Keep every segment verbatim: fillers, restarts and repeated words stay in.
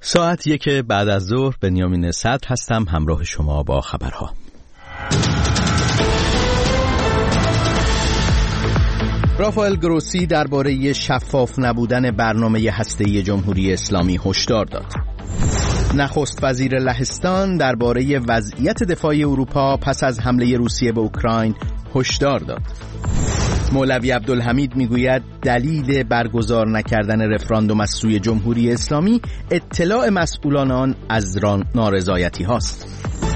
ساعت یک بعد از ظهر، بنیامین صدر هستم همراه شما با خبرها. رافائل گروسی درباره شفاف نبودن برنامه هسته‌ای جمهوری اسلامی هشدار داد. نخست وزیر لهستان درباره وضعیت دفاعی اروپا پس از حمله روسیه به اوکراین هشدار داد. مولوی عبدالحمید میگوید دلیل برگزار نکردن رفراندوم از سوی جمهوری اسلامی اطلاع مسئولان آن از نارضایتی هاست.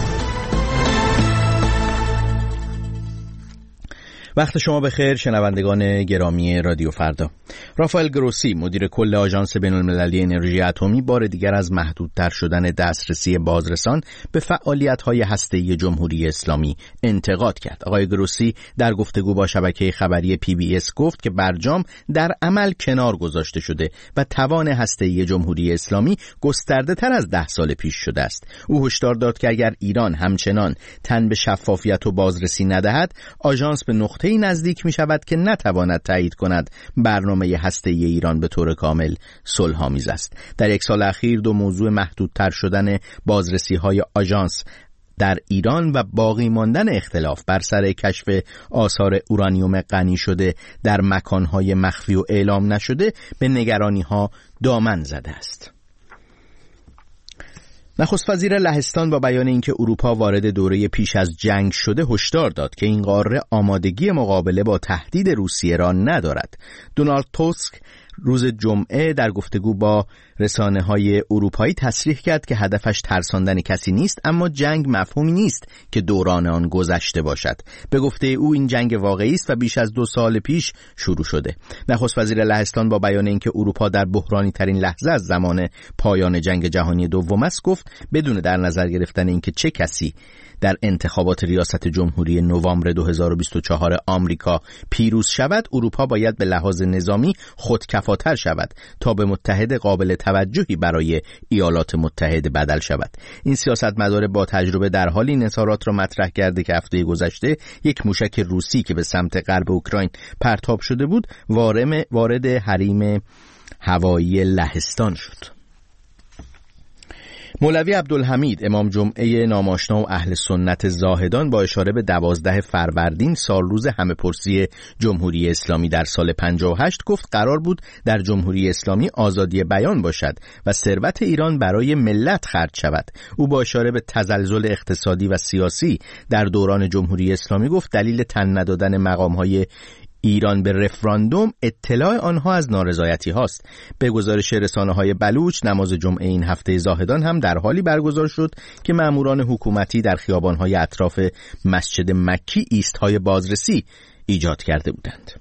وقت شما بخیر شنوندگان گرامی رادیو فردا. رافائل گروسی مدیر کل آژانس بین‌المللی انرژی اتمی بار دیگر از محدودتر شدن دسترسی بازرسان به فعالیت‌های هسته‌ای جمهوری اسلامی انتقاد کرد. آقای گروسی در گفتگو با شبکه خبری پی بی اس گفت که برجام در عمل کنار گذاشته شده و توان هسته‌ای جمهوری اسلامی گسترده‌تر از ده سال پیش شده است. او هشدار داد که اگر ایران همچنان تن به شفافیت و بازرسی ندهد، آژانس به نقطه ای نزدیک می شود که نتواند تایید کند برنامه هسته‌ای ایران به طور کامل صلح‌آمیز است. در یک سال اخیر دو موضوع محدودتر شدن بازرسی‌های آژانس در ایران و باقی ماندن اختلاف بر سر کشف آثار اورانیوم غنی شده در مکان‌های مخفی و اعلام نشده به نگرانی‌ها دامن زده است. نخست وزیر لهستان با بیان اینکه اروپا وارد دوره پیش از جنگ شده هشدار داد که این قاره آمادگی مقابله با تهدید روسیه را ندارد. دونالد توسک روز جمعه در گفتگو با رسانه‌های اروپایی تصریح کرد که هدفش ترساندن کسی نیست، اما جنگ مفهومی نیست که دوران آن گذشته باشد. به گفته او این جنگ واقعی است و بیش از دو سال پیش شروع شده. نخست وزیر لهستان با بیان اینکه اروپا در بحرانی ترین لحظه از زمان پایان جنگ جهانی دوم است گفت بدون در نظر گرفتن اینکه چه کسی در انتخابات ریاست جمهوری نوامبر دو هزار و بیست و چهار آمریکا پیروز شود، اروپا باید به لحاظ نظامی خودکفاتر شود تا به متحد قابل توجهی برای ایالات متحده بدل شود. این سیاستمدار با تجربه در حالی این اظهارات را مطرح کرده که هفته گذشته یک موشک روسی که به سمت غرب اوکراین پرتاب شده بود وارد حریم هوایی لهستان شد. مولوی عبدالحمید امام جمعه ناماشنا و اهل سنت زاهدان با اشاره به دوازده فروردین سال روز همه‌پرسی جمهوری اسلامی در سال پنجاه و هشت گفت قرار بود در جمهوری اسلامی آزادی بیان باشد و ثروت ایران برای ملت خرج شود. او با اشاره به تزلزل اقتصادی و سیاسی در دوران جمهوری اسلامی گفت دلیل تن ندادن مقام‌های ایران به رفراندوم اطلاع آنها از نارضایتی هاست. به گزارش رسانه‌های بلوچ نماز جمعه این هفته زاهدان هم در حالی برگزار شد که ماموران حکومتی در خیابان‌های اطراف مسجد مکی ایست‌های بازرسی ایجاد کرده بودند.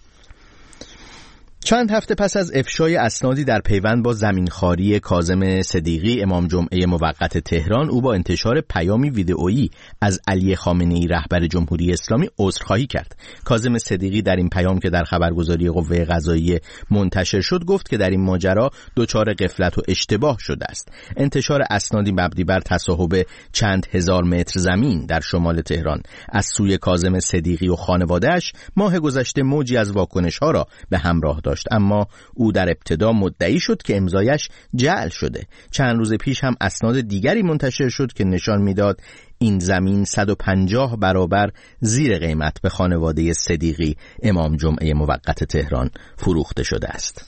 چند هفته پس از افشای اسنادی در پیوند با زمینخواری کاظم صدیقی امام جمعه موقت تهران، او با انتشار پیامی ویدئویی از علی خامنه‌ای رهبر جمهوری اسلامی عذرخواهی کرد. کاظم صدیقی در این پیام که در خبرگزاری قوه قضاییه منتشر شد گفت که در این ماجرا دچار غفلت و اشتباه شده است. انتشار اسنادی مبنی بر تصاحب چند هزار متر زمین در شمال تهران از سوی کاظم صدیقی و خانواده‌اش ماه گذشته موجی از واکنش‌ها را به همراه داشت، اما او در ابتدا مدعی شد که امضایش جعل شده. چند روز پیش هم اسناد دیگری منتشر شد که نشان میداد این زمین صد و پنجاه برابر زیر قیمت به خانواده صدیقی امام جمعه موقت تهران فروخته شده است.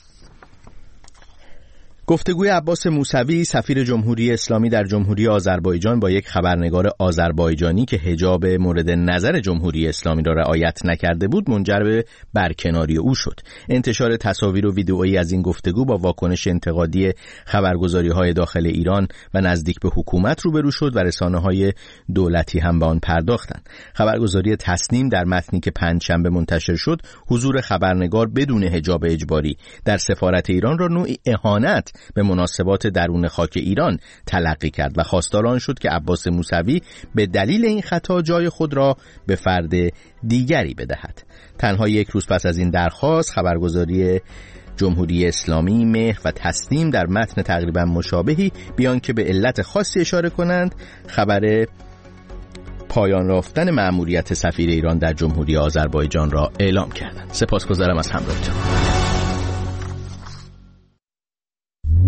گفتگوی عباس موسوی سفیر جمهوری اسلامی در جمهوری آذربایجان با یک خبرنگار آذربایجانی که حجاب مورد نظر جمهوری اسلامی را رعایت نکرده بود منجر به برکناری او شد. انتشار تصاویر و ویدئویی از این گفتگو با واکنش انتقادی خبرگزاری‌های داخل ایران و نزدیک به حکومت روبرو شد و رسانه‌های دولتی هم به آن پرداختند. خبرگزاری تصنیم در متنی که پنجشنبه منتشر شد حضور خبرنگار بدون حجاب اجباری در سفارت ایران را نوعی اهانت به مناسبات درون خاک ایران تلقی کرد و خواستار آن شد که عباس موسوی به دلیل این خطا جای خود را به فرد دیگری بدهد. تنها یک روز پس از این درخواست خبرگزاری جمهوری اسلامی، مهر و تصنیم در متن تقریبا مشابهی بیان که به علت خاصی اشاره کنند خبر پایان یافتن مأموریت سفیر ایران در جمهوری آذربایجان را اعلام کردند. سپاسگزارم از همراهیتان.